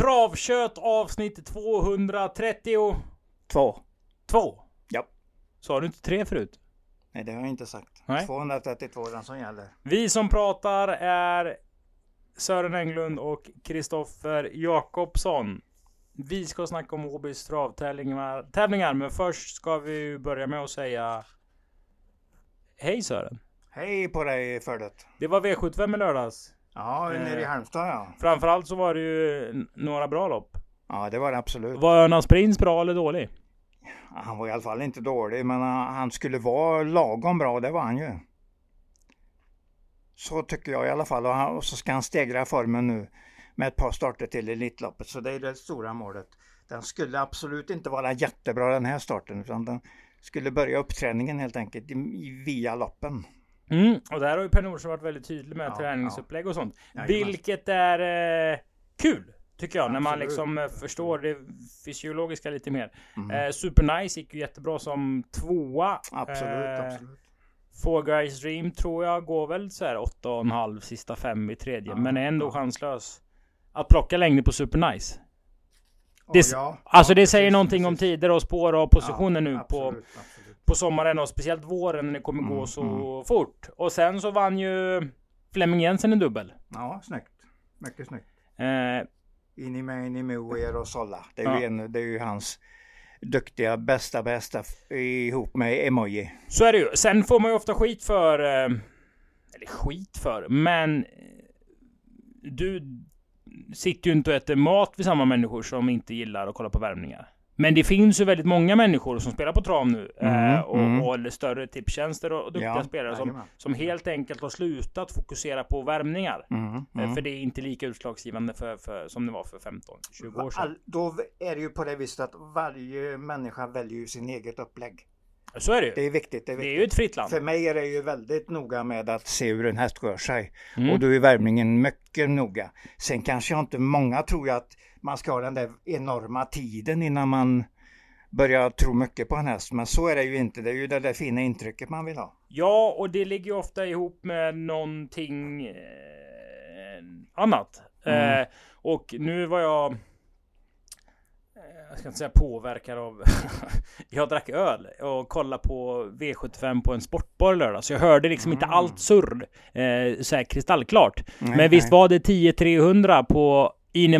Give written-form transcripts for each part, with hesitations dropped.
Travkött avsnitt 232. Två? Ja. Sa du inte 3 förut? Nej, det har jag inte sagt. Nej. 232 den som gäller. Vi som pratar är Sören Englund och Kristoffer Jakobsson. Vi ska snacka om Åbys travtävlingar, men först ska vi börja med att säga hej Sören. Hej på dig för det. Det var V75 i lördags. Ja, nere i Halmstad ja. Framförallt så var det ju några bra lopp. Ja, det var det absolut. Var Örnas Prins bra eller dålig? Han var i alla fall inte dålig, men han skulle vara lagom bra, det var han ju. Så tycker jag i alla fall. Och så ska han stegra formen nu med ett par starter till i Elitloppet. Så det är det stora målet. Den skulle absolut inte vara jättebra den här starten, utan den skulle börja uppträningen helt enkelt via loppen. Och där har ju Per Nordström varit väldigt tydlig med träningsupplägg och sånt. Ja, vilket är kul, tycker jag, när man Absolut. liksom förstår det fysiologiska lite mer. Super Nice gick ju jättebra som 2:a. Absolut. Four Guys Dream tror jag går väl så här 8,5 sista 5 i tredje. Men är ändå chanslös att plocka längre på Super Nice. Det säger någonting om tider och spår och positioner nu absolut. på sommaren och speciellt våren när det kommer gå så fort. Och sen så vann ju Flemming Jensen en dubbel. Ja, snyggt. Mycket snyggt. Eh, och Solla. Det är ju hans duktiga bästa ihop med Emoji. Så är det ju. Sen får man ju ofta skit för men du sitter ju inte och äter mat vid samma människor som inte gillar att kolla på värmningar. Men det finns ju väldigt många människor som spelar på trav nu och större tipstjänster och duktiga spelare som helt enkelt har slutat fokusera på värmningar. För det är inte lika utslagsgivande för som det var för 15-20 år sedan. Då är det ju på det viset att varje människa väljer ju sin eget upplägg. Så är det ju. Det är viktigt. Det är ju ett fritt land. För mig är det ju väldigt noga med att se hur en häst rör sig. Och då är värmningen mycket noga. Sen kanske inte många tror att man ska ha den där enorma tiden innan man börjar tro mycket på en häst. Men så är det ju inte. Det är ju det där fina intrycket man vill ha. Ja, och det ligger ju ofta ihop med någonting annat. Och nu var jag ska inte säga påverkad av jag drack öl och kollade på V75 på en sportbar lördag, så jag hörde liksom inte allt surr så här kristallklart. Men visst var det 10-300 på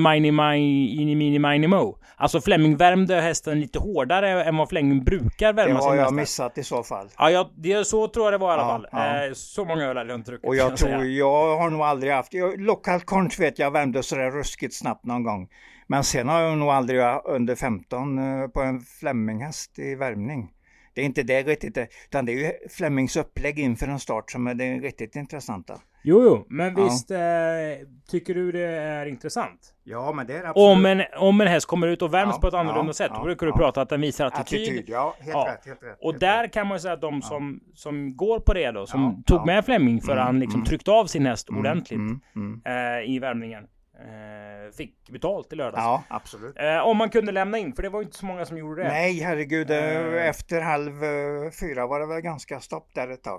Mini Mo. Alltså Flemming värmde hästen lite hårdare än vad Flemming brukar värma sin häst. Det har jag missat i så fall. Ja, så tror jag det var i alla fall. Så många öl hade jag inte druckit. Och jag har nog aldrig haft lokalt konch vet jag värmde så där ruskigt snabbt någon gång. Men sen har jag nog aldrig under 15 på en Flemminghäst i värmning. Det är inte det riktigt, utan det är ju Flemmings upplägg inför en start som är det riktigt intressanta. Jo, men visst tycker du det är intressant? Ja, men det är absolut. Om en häst kommer ut och värms på ett annorlunda sätt, då brukar du prata att den visar attityd. Ja, helt rätt. Och där kan man säga att de som går på det då, som tog med Flemming för han liksom tryckte av sin häst ordentligt i värmningen. Fick betalt i lördags. Ja, absolut. Om man kunde lämna in, för det var ju inte så många som gjorde det. Nej, herregud. Efter 3:30 var det väl ganska stopp där ett tag.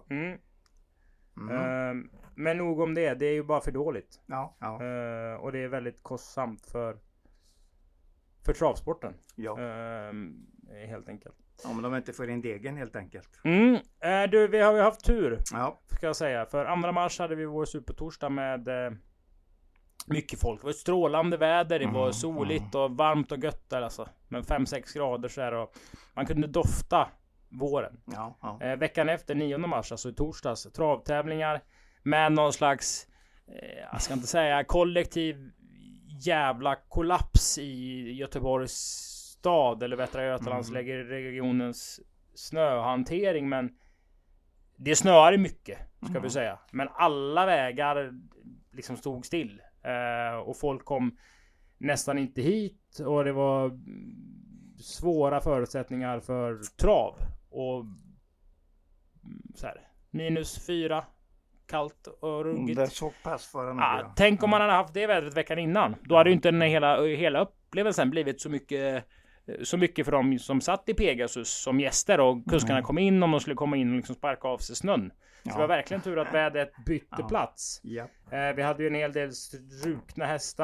Men nog om det. Det är ju bara för dåligt. Ja. Och det är väldigt kostsamt för travsporten. Ja. Helt enkelt. Ja, men de inte får in degen helt enkelt. Vi har ju haft tur. Ja. Ska jag säga. För 2 mars hade vi vår supertorsdag med mycket folk. Det var ett strålande väder. Det var soligt och varmt och gött där alltså. Men 5-6 grader så här, och man kunde dofta våren. Veckan efter 9 mars, alltså i torsdags, travtävlingar med någon slags jag ska inte säga kollektiv jävla kollaps i Göteborgs stad eller Västra Götalandsregionens snöhantering, men det snöar mycket ska vi säga, men alla vägar liksom stod still och folk kom nästan inte hit och det var svåra förutsättningar för trav och så här, -4, kallt och ruggigt. Det såg pass för den. Tänk om man hade haft det vädret veckan innan. Då hade ju inte den hela upplevelsen blivit så mycket för dem som satt i Pegasus som gäster och kuskarna kom in om de skulle komma in och liksom sparka av sig snön. Så det var verkligen tur att vädret bytte plats. Vi hade ju en hel del strukna hästar.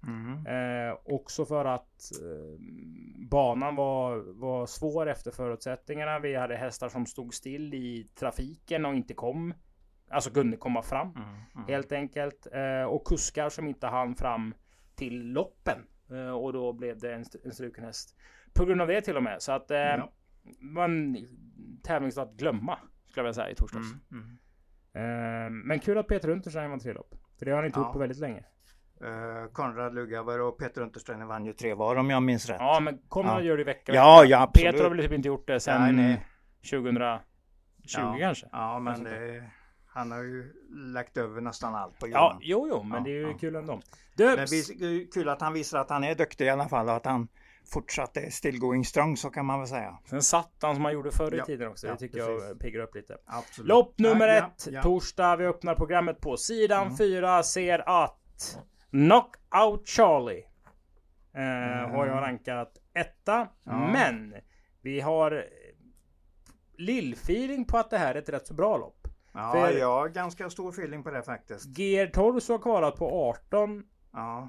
Också för att banan var svår efter förutsättningarna. Vi hade hästar som stod still i trafiken och inte kom. Alltså kunde komma fram. Helt enkelt. Och kuskar som inte hann fram till loppen. Och då blev det en struken häst. På grund av det till och med. Så att man tävlings att glömma. Skulle jag säga i torsdags. Men kul att Peter Untersteiner vann 3 lopp. För det har han inte gjort på väldigt länge. Konrad Lugauer och Peter Untersteiner vann ju 3 var om jag minns rätt. Ja, men Konrad gör det i veckan. Ja, absolut. Peter har väl typ inte gjort det sedan 2020 kanske. Ja, men han har ju lagt över nästan allt på Johan. Ja, jo, men det är ju kul ändå. Det är kul att han visar att han är duktig i alla fall och att han fortsatte still going strong, så kan man väl säga. Sen satt han som han gjorde förr i tiden också. Det tycker jag piggar upp lite. Absolut. Lopp nummer 1, torsdag. Vi öppnar programmet på sidan 4. Ser att Knockout Charlie har jag rankat 1. Men vi har lill-feeling på att det här är ett rätt så bra lopp. Ja, jag har ganska stor feeling på det faktiskt. Gear Torso har kvalat på 18. Ja.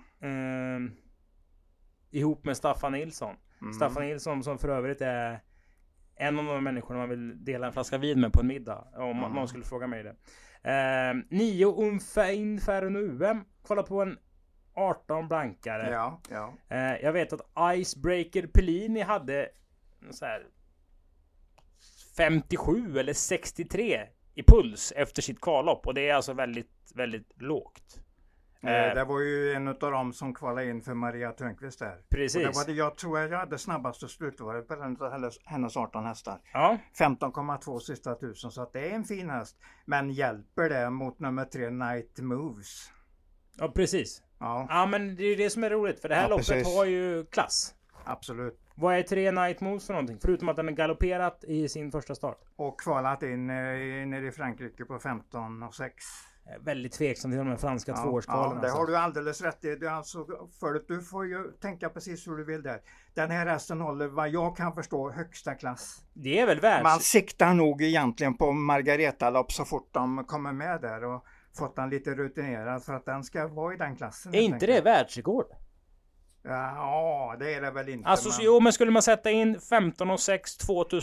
Ihop med Staffan Nilsson. Staffan Nilsson som för övrigt är en av de människorna man vill dela en flaska vin med på en middag. Om någon skulle fråga mig det. 9 Inferno UM. Kolla på en 18 blankare. Ja. Jag vet att Icebreaker Pellini hade så här 57 eller 63 i puls efter sitt kvallopp. Och det är alltså väldigt, väldigt lågt. Det var ju en av dem som kvalade in för Maria Törnqvist där. Precis. Och det var det, jag tror jag hade snabbaste slutvaret på hennes 18 hästar. Ja. 15,2 sista 1000, så att det är en fin häst. Men hjälper det mot nummer 3 Night Moves? Ja, precis. Ja, men det är ju det som är roligt. För det här loppet har ju klass. Absolut. Vad är 3 Night Moves för någonting? Förutom att den är galopperat i sin första start. Och kvalat in nere i Frankrike på 15,6. Väldigt tveksam till de här franska tvåårskvalen. Ja, det har du alldeles rätt i. Du får ju tänka precis hur du vill där. Den här hästen håller, vad jag kan förstå, högsta klass. Det är väl världs... Man siktar nog egentligen på Margareta-lopp så fort de kommer med där och fått den lite rutinerad för att den ska vara i den klassen. Är inte det världsrekord? Ja, det är det väl inte. Alltså, jo, men skulle man sätta in 15,6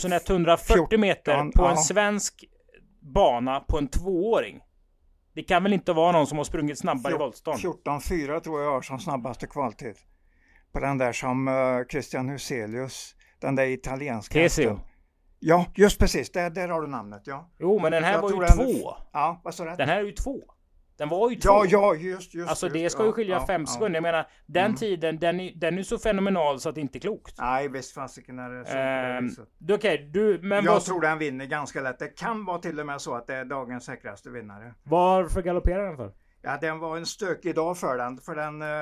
2140 meter på en svensk bana på en 2-åring. Det kan väl inte vara någon som har sprungit snabbare i voltstånd? 14,4 tror jag har som snabbaste kvaltid. På den där som Christian Huselius, den där italienska. Tesio. Ja, just precis. Där har du namnet, ja. Jo, men den här var ju 2. Ja, vad sa du? Den här är ju 2. Den var ju 2. Ja, just. Alltså det ska ju skilja 5 sekunder. Jag menar, den tiden, den är så fenomenal så att det inte är klokt. Nej, visst fasiken är det så. Okej, jag tror den vinner ganska lätt. Det kan vara till och med så att det är dagens säkraste vinnare. Varför galopperar den för? Ja, den var en stökig dag för den. För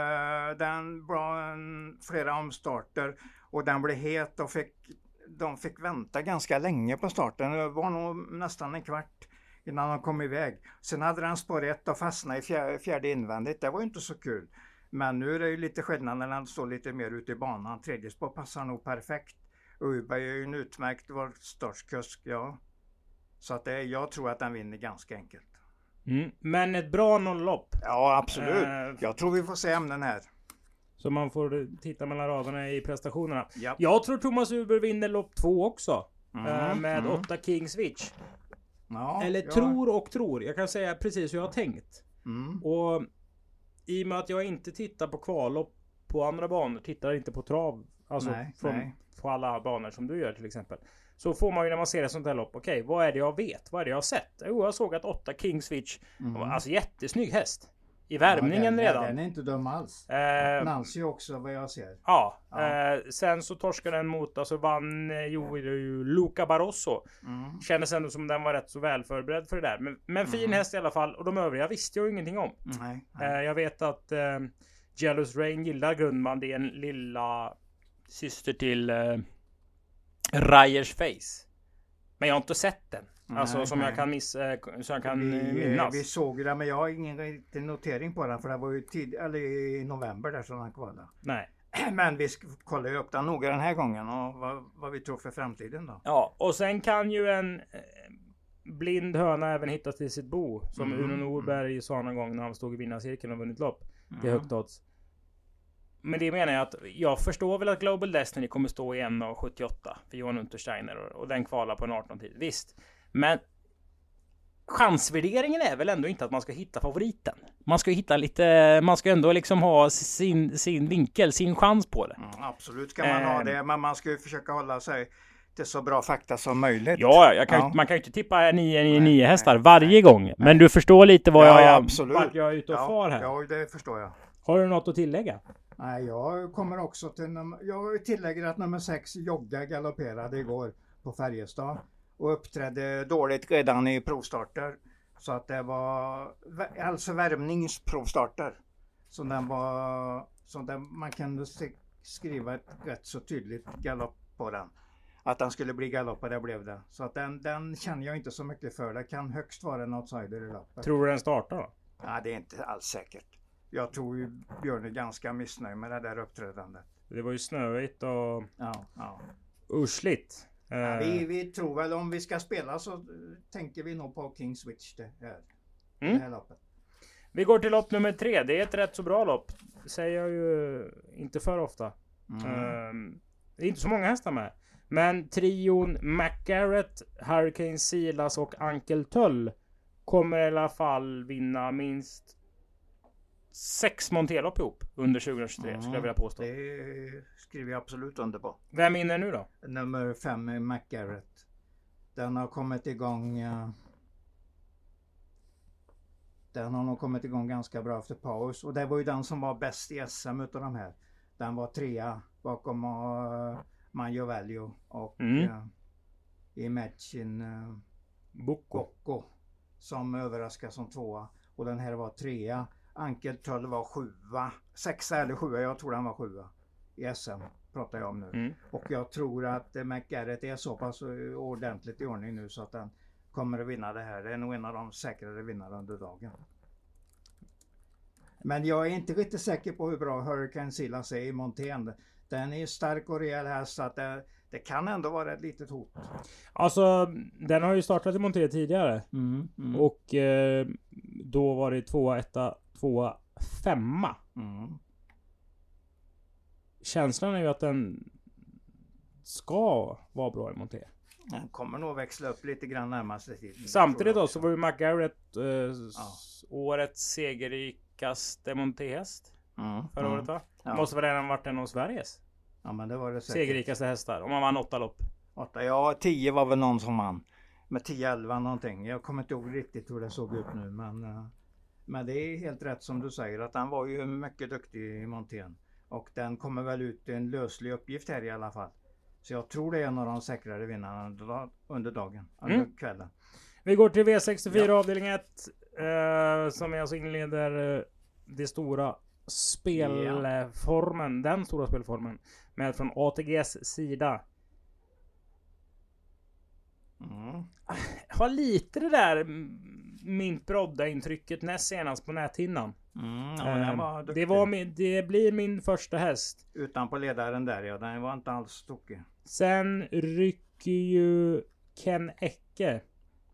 den var flera omstarter och den blev het och de fick vänta ganska länge på starten. Det var nog nästan en kvart innan de kom iväg. Sen hade den spår 1 och fastnade i fjärde invändigt. Det var ju inte så kul. Men nu är det ju lite skillnad när den står lite mer ute i banan. Tredje spår passar nog perfekt. Uberg är ju en utmärkt startkusk, ja. Så att jag tror att den vinner ganska enkelt. Men ett bra nolllopp. Ja, absolut. Jag tror vi får se ämnen här. Så man får titta mellan raderna i prestationerna. Yep. Jag tror Thomas Uber vinner lopp 2 också. Med 8 King Switch. Ja, eller tror. Jag kan säga precis hur jag har tänkt. Och i och med att jag inte tittar på kvallopp på andra banor, tittar inte på trav. Alltså på alla banor som du gör till exempel. Så får man ju när man ser ett sånt här lopp. Okej, vad är det jag vet? Vad är det jag har sett? Jo, jag såg att 8 King Switch. Alltså jättesnygg häst. I värmningen redan. Den är inte dum alls. Nancy också vad jag ser. Ja. Sen så torskade den mot, alltså vann Luca Barroso. Kändes ändå som den var rätt så väl förberedd för det där. Men fin häst i alla fall. Och de övriga visste jag ingenting om. Jag vet att Jealous Rain gillar Grundman. Det är en lilla syster till Ryers Face. Men jag har inte sett den. Alltså som jag kan minnas. Vi såg det, men jag har ingen riktig notering på den. För det var ju i november där som han kvalade. Nej. Men vi kollar ju upp den noga den här gången. Och vad vi tror för framtiden då. Ja, och sen kan ju en blind höna även hitta till sitt bo. Som Uno Norberg sa någon gång när han stod i vinnarcirkeln och vunnit lopp. Det är högt odds. Men det menar jag att jag förstår väl att Global Destiny kommer stå i 1,78 för Johan Untersteiner och den kvalar på en 18-tid. Visst. Men chansvärderingen är väl ändå inte att man ska hitta favoriten. Man ska hitta lite, man ska ändå liksom ha sin vinkel, sin chans på det. Absolut ska man ha det, men man ska ju försöka hålla sig till så bra fakta som möjligt. Ja, man kan ju inte tippa 9 hästar varje gång. Men du förstår lite vad jag är ute och far här. Ja, det förstår jag. Har du något att tillägga? Nej, jag kommer också till... Jag tillägger att nummer 6 Jogga galopperade igår på Färjestad. Och uppträdde dåligt redan i provstarter. Så att det var alltså värmningsprovstarter. Så den var... man kunde skriva ett rätt så tydligt galopp på den. Att den skulle bli galopp och det blev det. Så att den känner jag inte så mycket för. Det kan högst vara en outsider i loppet. Tror du den startar då? Nej, det är inte alls säkert. Jag tror ju Björn är ganska missnöjd med det där uppträdandet. Det var ju snöigt och ursligt. Ja, vi tror väl om vi ska spela så tänker vi nog på King Switch det här loppet. Vi går till lopp nummer 3. Det är ett rätt så bra lopp. Det säger jag ju inte för ofta. Det är inte så många hästar med. Men trion McGarrett, Hurricane Silas och Uncle Tull kommer i alla fall vinna minst 6 monterlopp ihop under 2023 skulle jag vilja påstå. Det skriver jag absolut under på. Vem vinner nu då? Nummer 5 är McGarrett. Den har kommit igång. Den har nog kommit igång ganska bra efter paus. Och det var ju den som var bäst i SM utav de här. Den var 3 bakom Manjo Value och Imagine Bocco som överraskade som 2. Och den här var 3. Uncle Tull var 7. 6 eller 7, jag tror den var 7 i SM pratar jag om nu. Och jag tror att McGarrett är så pass ordentligt i ordning nu så att den kommer att vinna det här. Det är nog en av de säkrare vinnarna under dagen. Men jag är inte riktigt säker på hur bra Hurricane Silas är i Montén. Den är stark och rejäl här så att det kan ändå vara ett litet hot. Alltså den har ju startat i Montén tidigare. Och då var det 2, 1, 2, 5. Känslan är ju att den ska vara bra i Montén. Den kommer nog växla upp lite grann närmaste tiden. Samtidigt då så var ju McGarrett årets segerrikaste Montéhäst förra året va? Måste väl redan varit en av Sveriges men det var det säkert. Segerrikaste hästar. Om man vann 8 lopp. 8, ja 10 var väl någon som vann. Med 10-11 någonting. Jag kommer inte ihåg riktigt hur det såg ut nu. Men det är helt rätt som du säger. Att han var ju mycket duktig i Montén. Och den kommer väl ut i en löslig uppgift här i alla fall. Så jag tror det är en av de säkrare vinnarna under dagen. Under kvällen. Vi går till V64 avdelning 1. Som alltså inleder det stora spelformen. Den stora spelformen. Med från ATGs sida. Har lite det där min brodda intrycket näst senast på näthinnan. Det blir min första häst. Utanpå ledaren där ja, den var inte alls tokig. Sen rycker ju Ken Ecke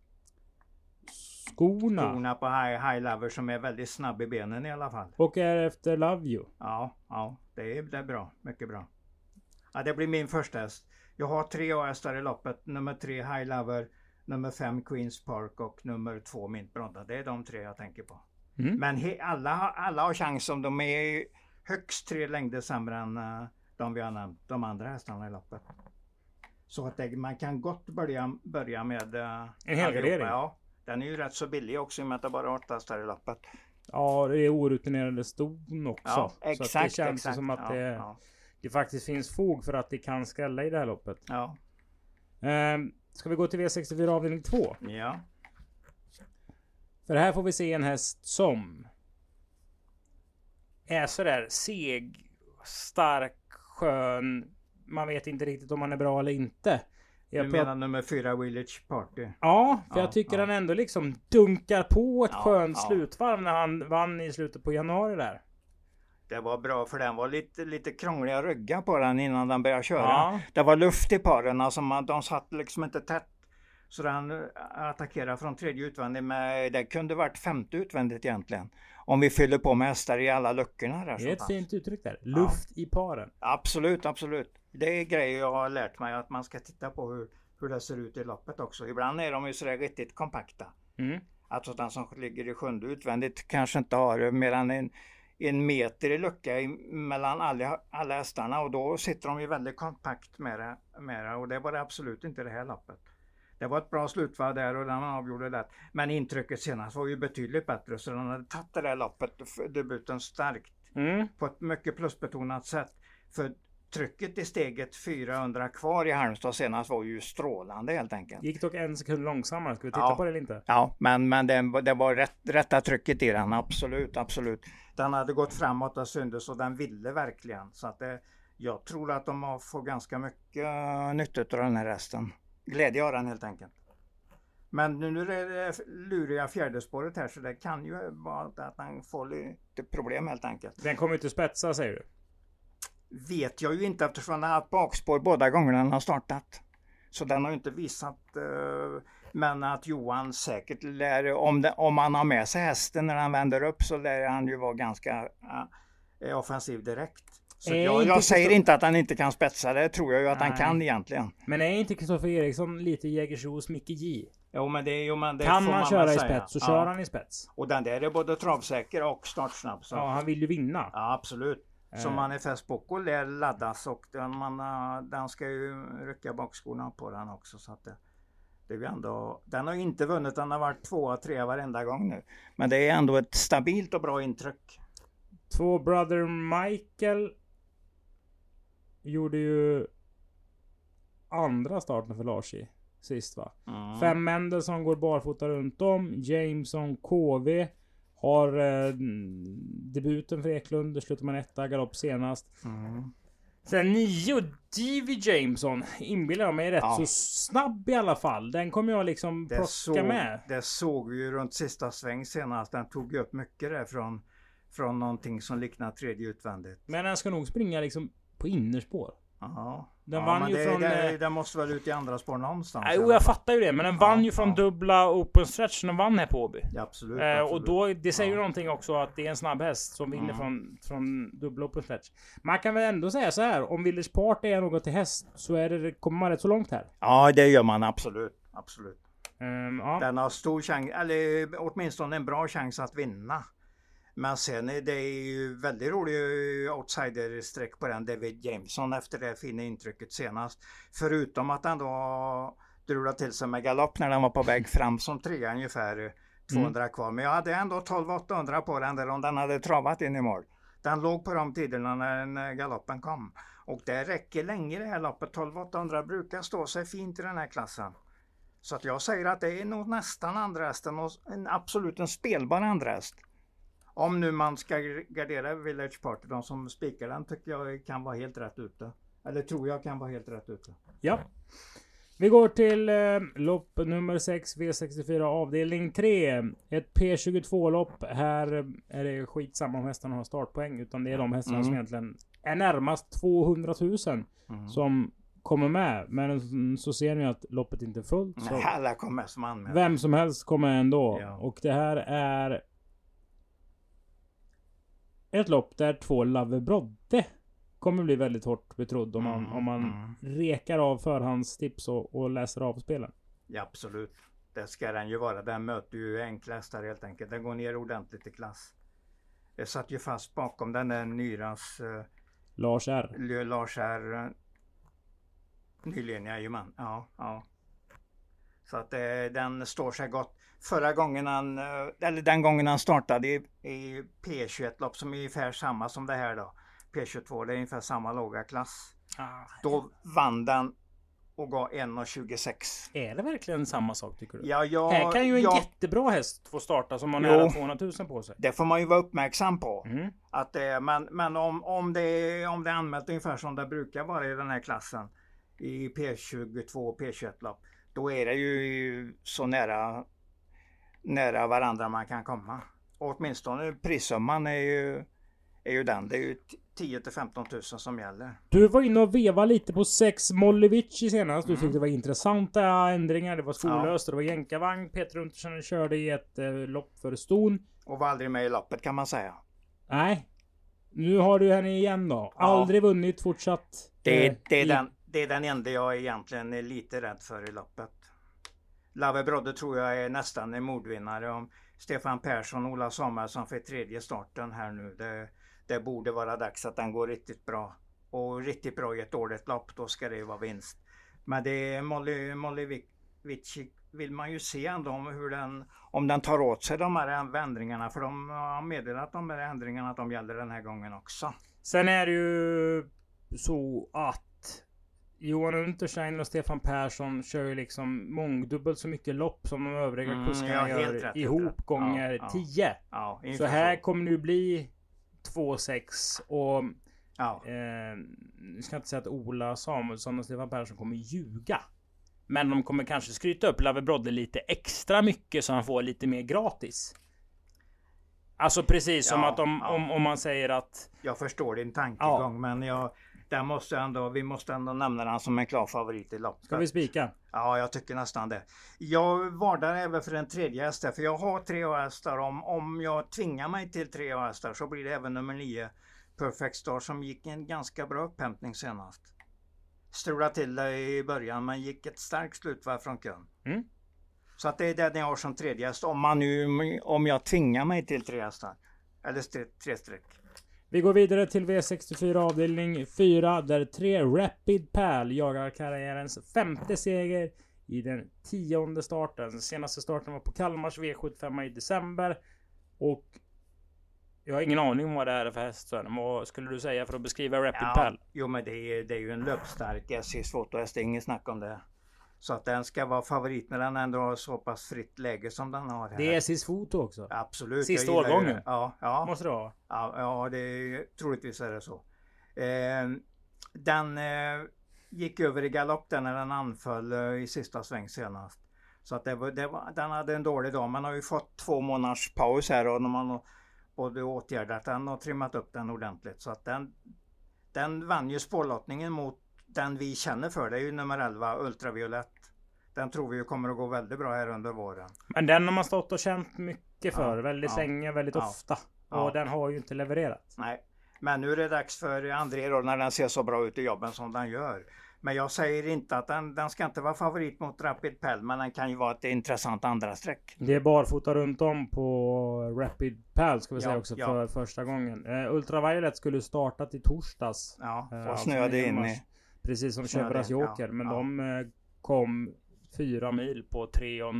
skorna på High Lover som är väldigt snabb i benen i alla fall. och är efter Love You. Ja, det är bra, mycket bra. Ja, det blir min första häst. Jag har 3 hästar i loppet. Nummer 3 High Lover, nummer 5 Queens Park och nummer 2 Mint Brodda. Det är de 3 jag tänker på. Men alla har chans om de är högst 3 längder sämre än de vi har nämnt. De andra hästarna i loppet. Så att man kan gott börja med en helgardering. Ja, den är ju rätt så billig också i och med att det bara 8 hästar i loppet. Ja, det är orutinerade ston också. Ja, exakt. Så att det känns som att det faktiskt finns fog för att det kan skrälla i det här loppet. Ja. Ska vi gå till V64 avdelning 2? Ja. För här får vi se en häst som är sådär seg, stark, skön. Man vet inte riktigt om man är bra eller inte. Du menar nummer 4 Village Party? Ja, för jag tycker han ändå liksom dunkar på ett skönt slutvarv när han vann i slutet på januari där. Det var bra för den var lite krångliga ryggar på den innan den började köra. Det var luft i paren, alltså de satt liksom inte tätt Så den attackerar från tredje utvändigt, med det kunde varit femte utvändigt egentligen. Om vi fyller på med hästar i alla luckorna där. Det är ett fint uttryck där. Luft i paren. Absolut, absolut. Det är grejer jag har lärt mig, att man ska titta på hur det ser ut i loppet också. Ibland är de ju sådär riktigt kompakta. Alltså den som ligger i sjunde utvändigt kanske inte har mer än en meter i lucka mellan alla hästarna, och då sitter de ju väldigt kompakt med det, och det var det absolut inte det här loppet. Det var ett bra slutvarv där och den avgjorde det. Men intrycket senast var ju betydligt bättre, så den hade tagit det där loppet, debuten starkt. På ett mycket plusbetonat sätt. För trycket i steget 400 kvar i Halmstad senast var ju strålande helt enkelt. Gick dock en sekund långsammare. Ska vi titta på det eller inte? Ja, men det var rätta trycket i den. Absolut, absolut. Den hade gått framåt och syndes, och den ville verkligen. Så att jag tror att de har fått ganska mycket nytta av den här resten. Glädje av den helt enkelt. Men nu är det luriga fjärde spåret här, så det kan ju vara att den får lite problem helt enkelt. Den kommer inte spetsa, säger du? Vet jag ju inte, eftersom den har haft bakspår båda gångerna den har startat. Så den har ju inte visat, men att Johan säkert lär, om han har med sig hästen när han vänder upp, så lär han ju vara ganska offensiv direkt. Så jag säger inte att han inte kan spetsa, det tror jag ju att han kan egentligen. Men är inte Kristoffer Eriksson lite Jägersros Micke J? Jo, men det kan får man köra i säga. spets så kör han i spets. Och den där är både travsäker och startsnabb. Så. Ja, han vill ju vinna. Ja, absolut. Så Manifest Boko lär laddas, och den ska ju rycka bakskorna på den också. Så att det är ju ändå, den har inte vunnit, den har varit 2-3 varenda gång nu. Men det är ändå ett stabilt och bra intryck. 2 Brother Michael gjorde ju andra starten för Larsi sist, va? 5 Mendelssohn går barfota runt om. Jameson KV har debuten för Eklund. Det slutar man 1 galopp senast. Sen 9 Divi Jameson inbillar jag mig rätt så snabb i alla fall. Den kommer jag liksom plocka med. Det såg vi ju runt sista sväng senast. Den tog upp mycket där från någonting som liknar tredje utvändigt. Men den ska nog springa liksom på innerspår. Ja. Den vann ju från... Den måste väl ut i andra spår någonstans. Jo, jag fattar ju det. Men den vann ju från dubbla open stretch. Den vann här på Åby. Ja, absolut, Och då, det säger ju någonting också att det är en snabb häst som vinner från dubbla open stretch. Man kan väl ändå säga så här. Om Village Part är något till häst, så kommer man rätt så långt här. Ja, det gör man absolut. Absolut. Ja. Den har stor chans, eller åtminstone en bra chans att vinna. Men sen är det ju väldigt rolig outsider-streck på den, David Jameson, efter det fina intrycket senast. Förutom att han då drulade till sig med galopp när den var på väg fram som 3 ungefär 200 kvar. Men jag hade ändå 12-800 på den där om den hade travat in i mål. Den låg på de tiderna när galoppen kom. Och det räcker länge det här loppet. 12-800 brukar stå sig fint i den här klassen. Så att jag säger att det är nog nästan andra hästen och absolut en spelbar andra häst. Om nu man ska gardera Village Party, de som spikar den tycker jag kan vara helt rätt ute. Eller tror jag kan vara helt rätt ute. Ja. Vi går till lopp nummer 6, V64 avdelning 3. Ett P22-lopp. Här är det skitsamma om hästarna har startpoäng. Utan det är de hästarna som egentligen är närmast 200 000 som kommer med. Men så ser ni att loppet inte är fullt. Så alla kommer som anmäld. Vem som helst kommer ändå. Ja. Och det här är ett lopp där 2 Love Brodde kommer bli väldigt hårt betrodd om man rekar av förhandstips och läser av spelen. Ja, absolut. Det ska den ju vara. Den möter ju enklast där helt enkelt. Den går ner ordentligt i klass. Det satt ju fast bakom den där Nyras Lars R. Nyligen, jajamän. Ja. Så att den står sig gott. Förra gången den gången han startade i P21-lopp som är ungefär samma som det här då. P22, det är ungefär samma låga klass. Då vann den och gav 1,26. Är det verkligen samma sak tycker du? Ja, här kan ju en jättebra häst få starta som har nära 200 000 på sig. Det får man ju vara uppmärksam på. Att men om det är anmält ungefär som det brukar vara i den här klassen i P22 och P21-lopp, då är det ju så nära varandra man kan komma. Och åtminstone prissumman är ju den. Det är ju 10 till 15 000 som gäller. Du var inne och veva lite på 6 Mollevici senast. Du tyckte det var intressanta ändringar. Det var skolöst och det var jänkarvagn. Peter Untersen körde i ett lopp för ston. Och var aldrig med i loppet kan man säga. Nej. Nu har du henne igen då. Aldrig vunnit, fortsatt. Det är den enda jag egentligen är lite rädd för i loppet. Lave Brodde tror jag är nästan en mordvinnare. Om Stefan Persson och Ola Samuelsson för tredje starten här nu. Det borde vara dags att den går riktigt bra. Och riktigt bra i ett dåligt lopp, då ska det vara vinst. Men det är Molly Vici vill man ju se ändå om den tar åt sig de här ändringarna. För de har meddelat de här ändringarna att de gäller den här gången också. Sen är det ju så att Johan Unterstein och Stefan Persson kör ju liksom mångdubbelt så mycket lopp som de övriga kuskarna gör ihop gånger 10. Ja, så här kommer det ju bli 2-6 och jag ska inte säga att Ola Samuelsson och Stefan Persson kommer ljuga. Men de kommer kanske skryta upp Lave Brodde lite extra mycket så han får lite mer gratis. Alltså precis som att om man säger att... Jag förstår din tankegång men vi måste ändå nämna den som en klar favorit i loppet. Ska vi spika? Ja, jag tycker nästan det. Jag vardar även för en tredje häst där, för jag har 3 hästar. Om jag tvingar mig till 3 hästar så blir det även nummer 9 Perfect Star som gick en ganska bra upphämtning senast. Strulade till det i början men gick ett starkt slutvarv från kön. Så att det är den jag har som tredje häst om jag tvingar mig till 3 hästar. Eller 3 streck. Vi går vidare till V64 avdelning 4 där 3 Rapid Pal jagar karriärens 5:e seger i den 10:e starten. Senaste starten var på Kalmars V75 i december och jag har ingen aning om vad det är för häst. Vad skulle du säga för att beskriva Rapid Pal? Jo men det är ju en löpstark SC-foto, det är inget snack om det. Så att den ska vara favorit när den ändå har så pass fritt läge som den har här. Det är SCs foto också? Absolut. Sista årgången? Ja. Måste det vara? Ja, troligtvis är det så. Den gick över i galopp när den anföll i sista sväng senast. Så att den hade en dålig dag. Man har ju fått 2 månaders paus här och man har både åtgärdat den och trimmat upp den ordentligt. Så att den vann ju spårlottningen mot den vi känner för. Det är ju nummer 11 Ultraviolett. Den tror vi ju kommer att gå väldigt bra här under våren. Men den har man stått och känt mycket för väldigt länge, väldigt ofta. Och den har ju inte levererat. Nej, men nu är det dags för André då när den ser så bra ut i jobben som den gör. Men jag säger inte att den ska inte vara favorit mot Rapid Pal, men den kan ju vara ett intressant andra streck. Det är barfota runt om på Rapid Pal ska vi säga också för första gången. Ultraviolet skulle startat i torsdags. Ja, och snöade in i. Precis som Chevras Joker, men de kom 4 mil på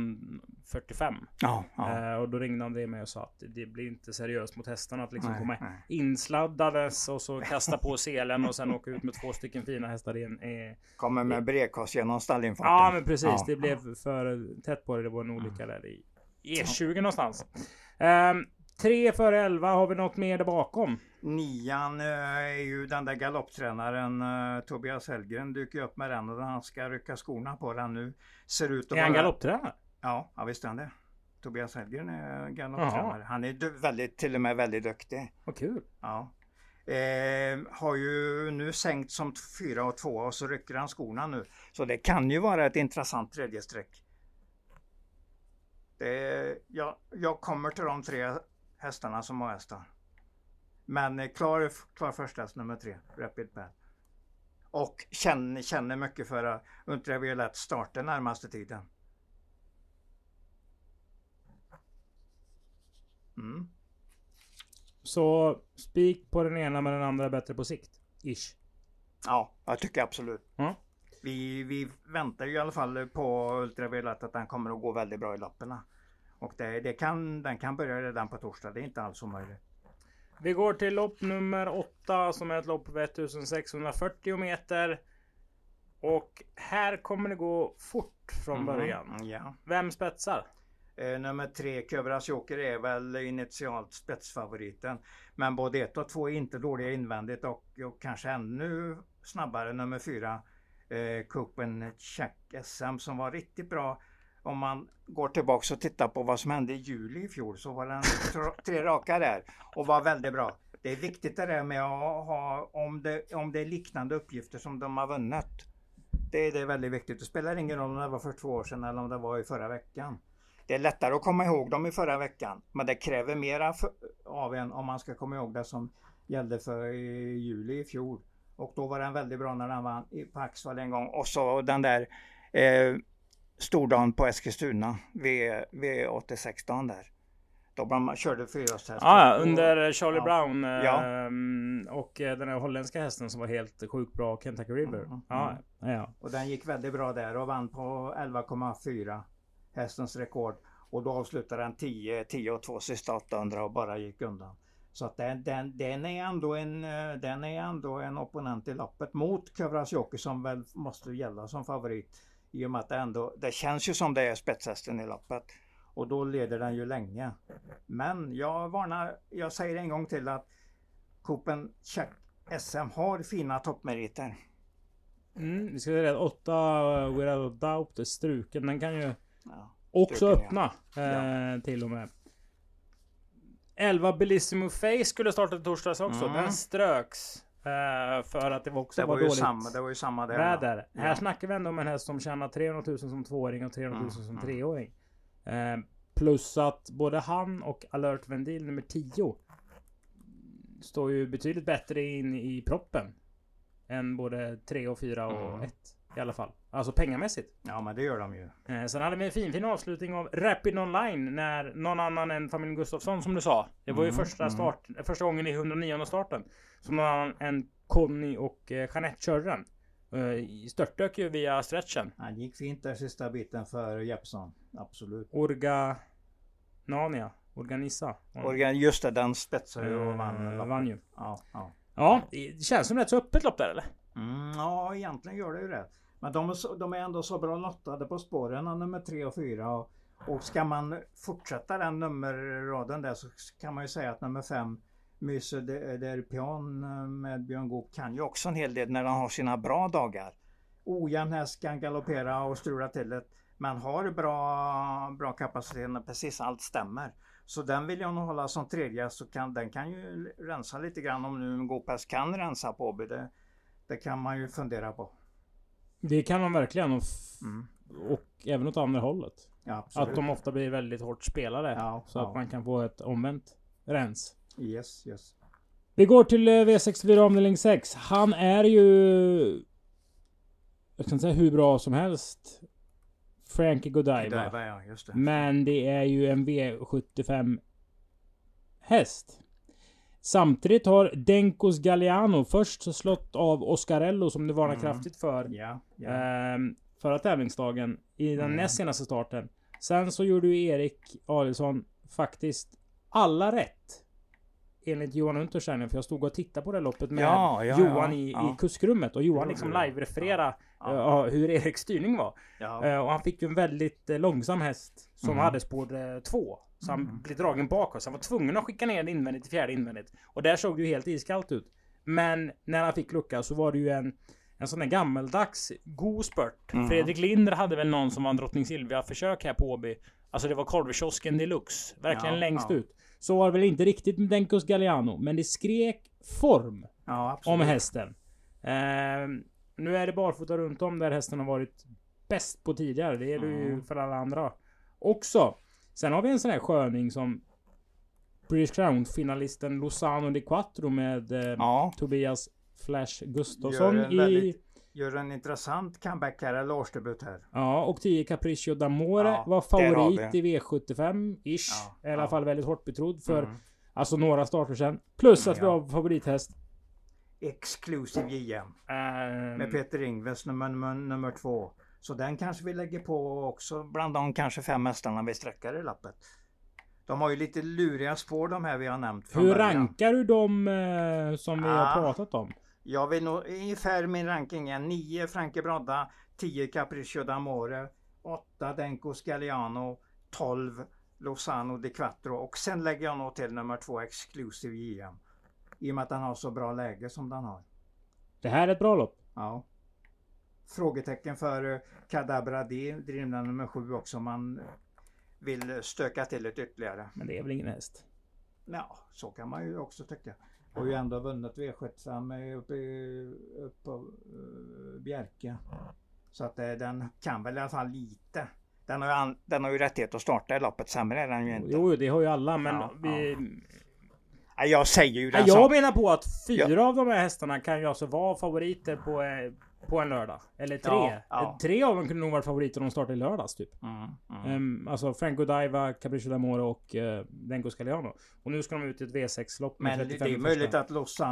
3:45. Och då ringde André mig och sa att det blir inte seriöst mot hästarna att liksom komma insladdades och så kasta på selen och sen åka ut med 2 stycken fina hästar in. Kommer med brekast genom stallinfarten. Ja men precis, det blev för tätt på det. Det var en olycka där i E20 någonstans. 3 före 11, har vi något mer där bakom? 9 är ju den där galopptränaren Tobias Hellgren dyker upp med den och han ska rycka skorna på den nu. Ser ut att är han galopptränare? Ja, visst är han det. Tobias Hellgren är galopptränare. Han är till och med väldigt duktig. Vad kul. Ja. Har ju nu sänkt som 4 och 2 och så rycker han skorna nu. Så det kan ju vara ett intressant tredje streck. Jag kommer till de 3 hästarna som har hästar. Men klar första häst nummer 3, Rapid Pal. Och känner mycket för Ultraviolett starten närmaste tiden. Så spik på den ena men den andra är bättre på sikt? Ish. Ja, jag tycker absolut. Vi väntar ju i alla fall på Ultraviolett att den kommer att gå väldigt bra i lapparna. Och den kan börja redan på torsdag. Det är inte alls omöjligt. Vi går till lopp nummer 8 som är ett lopp på 1640 meter. Och här kommer det gå fort från början. Ja. Vem spetsar? Nummer 3, Chevras Joker är väl initialt spetsfavoriten. Men både 1 och 2 är inte dåliga invändigt och kanske ännu snabbare nummer 4. Copen Check SM som var riktigt bra. Om man går tillbaka och tittar på vad som hände i juli i fjol så var den 3 raka där och var väldigt bra. Det är viktigt det där med att ha, om det är liknande uppgifter som de har vunnit. Det är väldigt viktigt. Det spelar ingen roll om det var för 2 år sedan eller om det var i förra veckan. Det är lättare att komma ihåg dem i förra veckan. Men det kräver mera av en om man ska komma ihåg det som gällde för i juli i fjol. Och då var den väldigt bra när den vann på Axvall en gång. Och så den där stordagen på Eskilstuna V86-dagen där. Då man körde 4-hästar. Ja, under Charlie Brown Ja. och den här holländska hästen som var helt sjukt bra, Kentucky River. Ja. Och den gick väldigt bra där och vann på 11,4 hästens rekord. Och då avslutade den 10-2 sista 800 och bara gick undan. Så att den är ändå en opponent i loppet mot Kvasjoki som väl måste gälla som favorit. I och med att det känns ju som det är spetshästen i loppet. Och då leder den ju länge. Men jag säger en gång till att Kupen Check SM har fina toppmeriter. Vi ska säga att 8 Without Doubt är struken. Den kan ju också öppna till och med. 11 Bellissimo Face skulle starta i torsdags också. Den ströks. För att det var också dåligt. Det var ju samma där. Väder. Här snackar vi ändå om en häst som tjänar 300 000 som 2-åring och 300 000 som 3-åring. Plus att både han och Alert Vendil nummer 10 står ju betydligt bättre in i proppen än både 3 och 4 och 1 i alla fall. Alltså pengamässigt. Ja, men det gör de ju. Sen hade vi en fin avslutning av Rapid Online när någon annan än familjen Gustafsson som du sa. Det var ju första gången i 109 starten som någon annan än Conny och Jeanette körde den. Störtdök ju via stretchen. Han gick fint där sista biten för Jeppson. Absolut. Organisa. Just det, den spetsade och vann ju. Ja, det känns som rätt så öppet lopp där eller? Ja, egentligen gör det ju det. Men de är ändå så bra lottade på spåren nummer 3 och 4. Och ska man fortsätta den nummerraden där så kan man ju säga att nummer 5 Myse der Pion med Björn Goop kan ju också en hel del när han har sina bra dagar. Ojämn häst kan galoppera och strula till det. Men har bra kapacitet när precis allt stämmer. Så den vill jag nog hålla som tredje, så den kan ju rensa lite grann om nu en Goop kan rensa på Åby. Det kan man ju fundera på. Det kan man verkligen och även åt andra hållet. Ja, absolut. Att de ofta blir väldigt hårt spelade så att man kan få ett omvänt rens. Yes. Vi går till V64 avdelning 6. Han är ju, jag kan säga hur bra som helst, Frankie Godiva. Ja, just det. Men det är ju en V75 häst. Samtidigt har Denkos Galliano först slått av Oscarello som det varnar kraftigt för förra tävlingsdagen i den näst senaste starten. Sen så gjorde ju Erik Adelsson faktiskt alla rätt enligt Johan Untersteiner, för jag stod och tittade på det loppet med Johan i kuskrummet och Johan liksom live-referera hur Eriks styrning var. Och han fick ju en väldigt långsam häst som hade spår 2. Så han blev dragen bakåt. Så han var tvungen att skicka ner invändigt till fjärde invändigt. Och där såg det ju helt iskallt ut. Men när han fick lucka så var det ju en sån där gammeldags god spurt. Fredrik Linder hade väl någon som var en Drottning Silvia försök här på Åby. Alltså det var korvkiosken deluxe. Verkligen längst ut. Så var det väl inte riktigt med Denkos Galliano. Men det skrek form om hästen. Nu är det barfota runt om där hästen har varit bäst på tidigare. Det är det ju för alla andra också. Sen har vi en sån här sköning som British Crown-finalisten Lozano di Quattro med Tobias Flash Gustafsson gör en intressant comeback här, eller årsdebut här. Ja, och 10 Capriccio d'Amore var favorit i V75-ish. I alla fall väldigt hårt betrodd för alltså några starter sen. Plus att vi har favorithäst. Exclusive JM. Med Peter Ingves nummer 2. Så den kanske vi lägger på också bland de kanske 5 mästarna vi sträcker i lappet. De har ju lite luriga spår de här vi har nämnt. Hur rankar du dem som vi har pratat om? Jag vill nog ungefär min ranking är 9 Frankie Brodda, 10 Capriccio d'Amore, 8 Denkos Galliano, 12 Lozano di Quattro och sen lägger jag nog till nummer 2 Exclusive JM. I och med att den har så bra läge som den har. Det här är ett bra lopp. Ja. Frågetecken för Cadabra D, drivna nummer 7 också, om man vill stöka till det ytterligare. Men det är väl ingen häst? Ja, så kan man ju också tycka. har ju ändå vunnit V75 uppe på Bjerke. Så att den kan väl i alla fall lite. Den har ju rättighet att starta i loppet, sämre är den ju inte. Jo, det har ju alla, men Ja, jag säger ju det. Jag menar på att 4 av de här hästarna kan ju alltså vara favoriter på en lördag. Eller 3. Ja. 3 av dem kunde nog vara favoriter om de startar i lördags typ. Alltså Franco Daiva, Capriccio d'Amore och Denko Scaliano. Och nu ska de ut i ett V6-lopp med 35. Men det är möjligt att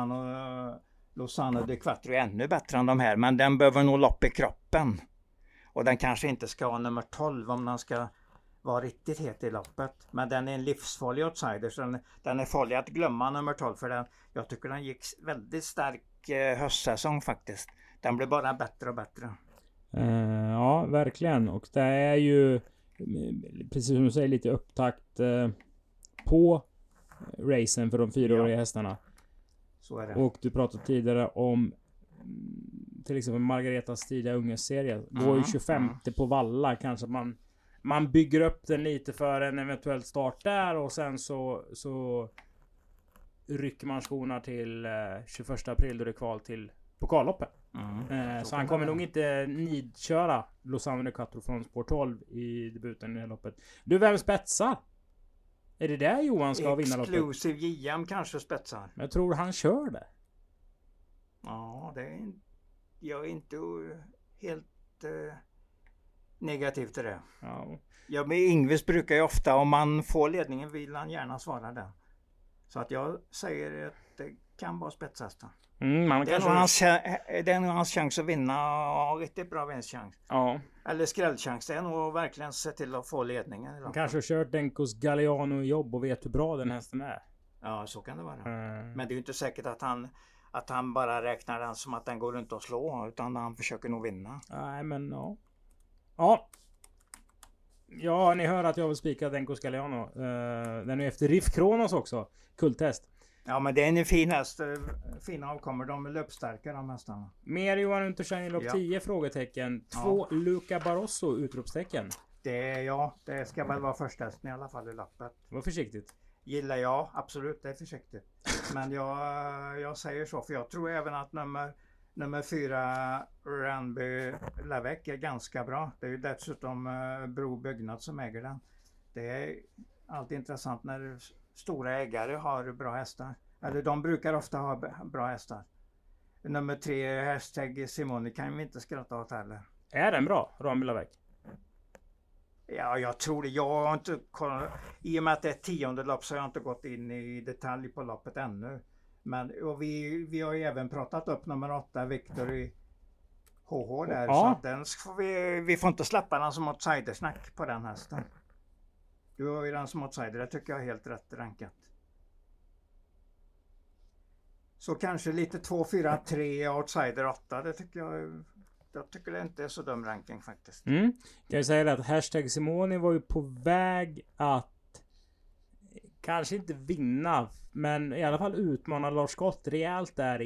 Lozano de Quattro är ännu bättre än de här. Men den behöver nog lopp i kroppen. Och den kanske inte ska ha nummer 12 om den ska vara riktigt het i loppet. Men den är en livsfarlig outsider. Så den är farlig att glömma nummer 12. För jag tycker den gick väldigt stark höstsäsong faktiskt. Den blir bara bättre och bättre. Ja, verkligen. Och det är ju, precis som du säger, lite upptakt på racen för de 4-åriga hästarna. Så är det. Och du pratade tidigare om till exempel Margaretas tidiga ungeserie. Går ju 25 på Valla. Kanske man bygger upp den lite för en eventuell start där. Och sen så rycker man skorna till 21 april då det är kval till pokalloppet. Så han kommer nog inte nidköra Lozano de Quattro från spår 12 i debuten i det här loppet. Du, vem spetsar? Är det där Johan ska vinna loppet? Exclusive JM kanske spetsar. Jag tror han kör det. Ja, jag är inte helt negativ till det. Ja, men Ingves brukar ju ofta, om man får ledningen vill han gärna svara där. Så att jag säger att det kan vara spetshästar. Det är nog hans chans att vinna och riktigt bra vinstchans. Ja. Eller skrällchans. Det är nog verkligen se till att få ledningen. Han kanske har kört Denkos Galliano i jobb och vet hur bra den hästen är. Ja, så kan det vara. Men det är ju inte säkert att han bara räknar den som att den går runt och slå, utan han försöker nog vinna. Nej, men ja. Ja. Ja, ni hör att jag vill spika Denkos Galliano. Den är efter Riff Kronos också. Kulttest. Ja, men det är en fin häst. Fina avkommor. De är löpstarka de hästarna. Mer Johan Unterstein i lopp 10 frågetecken. 2 Luca Barroso utropstecken. Det ska väl vara första hästen i alla fall i loppet. Var försiktigt. Gillar jag, absolut, det är försiktigt. Men jag säger så, för jag tror även att nummer 4 Ranby Lavec är ganska bra. Det är ju dessutom Bro Byggnad som äger den. Det är alltid intressant när stora ägare har bra hästar. Eller de brukar ofta ha bra hästar. Nummer 3 hashtag Simone kan vi inte skratta åt heller. Är den bra, Ranby Lavec? Ja, jag tror det. Jag har inte kollat. I och med att det är 10:e lopp så har jag inte gått in i detalj på loppet ännu. Men vi har ju även pratat upp nummer 8 Victor i HH där. Så att den vi får inte släppa den som outsidersnack på den hästen. Du har ju den som outsider. Det tycker jag är helt rätt rankat. Så kanske lite 2, 4, 3 outsider 8. Det tycker jag tycker det inte är så dum ranking faktiskt. Kan jag säga att hashtag Simone var ju på väg att kanske inte vinna, men i alla fall utmana Lars Scott rejält där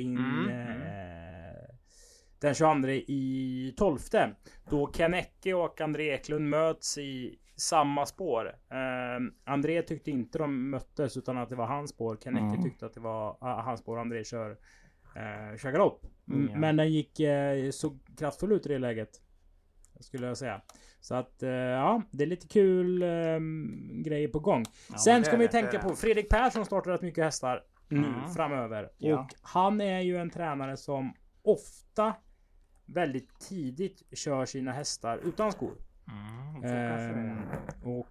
den 22/12. Då Ken Ecke och André Eklund möts i samma spår. André tyckte inte de möttes utan att det var hans spår. Ken Ecke tyckte att det var hans spår. André kör galopp. Men den gick så kraftfull ut i det läget, skulle jag säga. Så att ja, det är lite kul grejer på gång. Sen ska vi tänka på Fredrik Persson startar rätt mycket hästar nu framöver. Och han är ju en tränare som ofta väldigt tidigt kör sina hästar utan skor. Och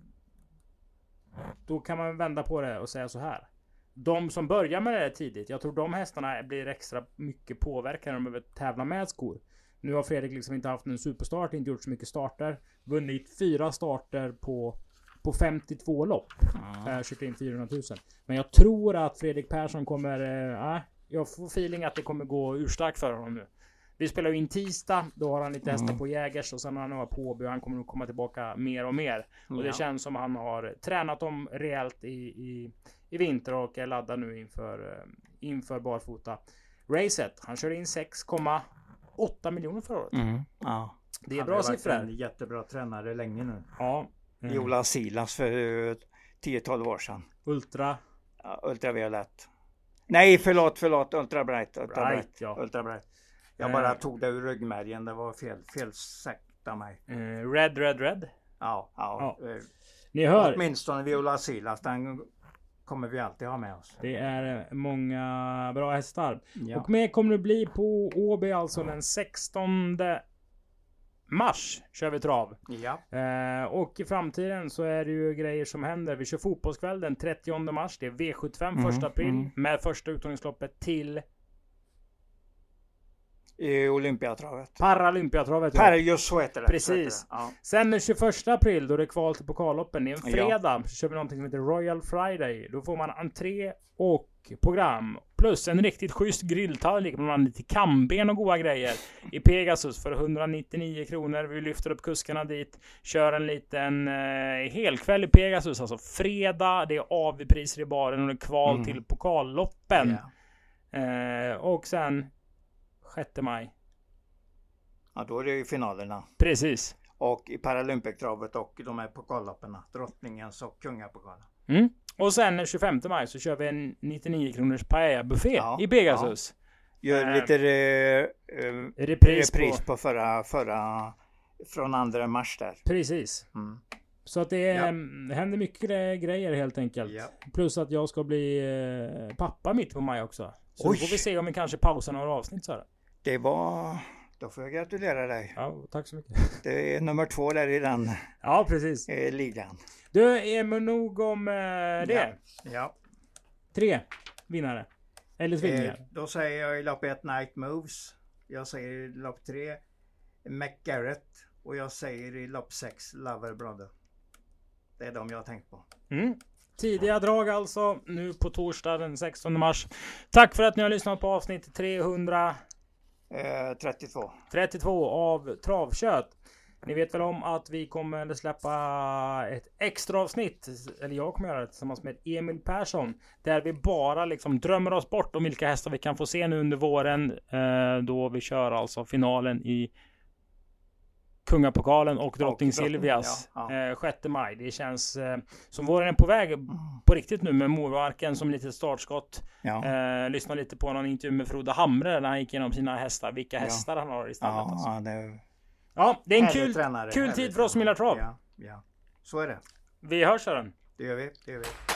då kan man vända på det och säga så här. De som börjar med det tidigt, jag tror de hästarna blir extra mycket påverkade när de behöver tävla med skor. Nu har Fredrik liksom inte haft en superstart, inte gjort så mycket starter. Vunnit 4 starter på 52 lopp. Kört in 400 000. Men jag tror att Fredrik Persson kommer... jag får feeling att det kommer gå urstarkt för honom nu. Vi spelar ju in tisdag, då har han lite hästar på Jägers och sen har han några på Åby och han kommer nog komma tillbaka mer och mer. Och det känns som han har tränat dem rejält i vinter och är laddad nu inför barfota racet. Han körde in 6,8 miljoner förra året. Det är bra siffror. Han en jättebra tränare länge nu. Ja. Jola Silas för 10-12 år sedan. Ultraviolett. Nej, förlåt. Ultra Bright. Ja. Ultra Bright. Jag bara tog det ur ryggmärgen. Det var fel sagt av mig. Red. Ja. Ni hör. Åtminstone Viola Silas. Den kommer vi alltid ha med oss. Det är många bra hästar. Ja. Och med kommer det bli på Åby alltså den 16 mars kör vi trav. Ja. Och i framtiden så är det ju grejer som händer. Vi kör fotbollskväll den 30 mars. Det är V75 1 april med första uttagningsloppet till I Olympiatravet. Paralympiatravet. Just så heter det. Precis. Ja. Sen den 21 april då det är kval till pokalloppen. Det är en fredag. Så kör vi någonting som heter Royal Friday. Då får man entré och program. Plus en riktigt schysst grilltallrik. Bland annat lite kamben och goda grejer. I Pegasus för 199 kronor. Vi lyfter upp kuskarna dit. Kör en liten helkväll i Pegasus. Alltså fredag. Det är AV-priser i baren. Och det är kval till pokalloppen. Och sen 6 maj. Ja, då är det ju finalerna. Precis. Och i Paralympictravet och de här pokallopparna. Drottningens och kungapokalen. Och sen den 25 maj så kör vi en 99 kronors paella-buffé i Pegasus. Gör lite repris på förra från 2 mars där. Precis. Så att det händer mycket grejer helt enkelt. Ja. Plus att jag ska bli pappa mitt på maj också. Så då får vi se om vi kanske pausar några avsnitt så här. Det var... Då får jag gratulera dig. Ja, tack så mycket. Det är nummer 2 där i den precis. ligan. Du, är man nog om det? Ja. 3 vinnare. Eller tvillingar. Då säger jag i lopp 1 Night Moves. Jag säger i lopp 3 McGarrett. Och jag säger i lopp 6 Lover Brother. Det är de jag har tänkt på. Tidiga drag alltså. Nu på torsdag den 16 mars. Tack för att ni har lyssnat på avsnitt 332 av Travkött. Ni vet väl om att vi kommer släppa ett extra avsnitt, eller jag kommer göra det tillsammans med Emil Persson, där vi bara liksom drömmer oss bort om vilka hästar vi kan få se nu under våren, då vi kör alltså finalen i Kungapokalen och Drottning Silvias 6 maj. Det känns som våren är på väg på riktigt nu med Morvarken som lite startskott. Lyssna lite på någon intervju med Frode Hamre när han gick igenom sina hästar. Vilka hästar han har i stallet. Det är en kul tid för oss som gillar trav. Ja, så är det. Vi hörs, Sören. Det gör vi.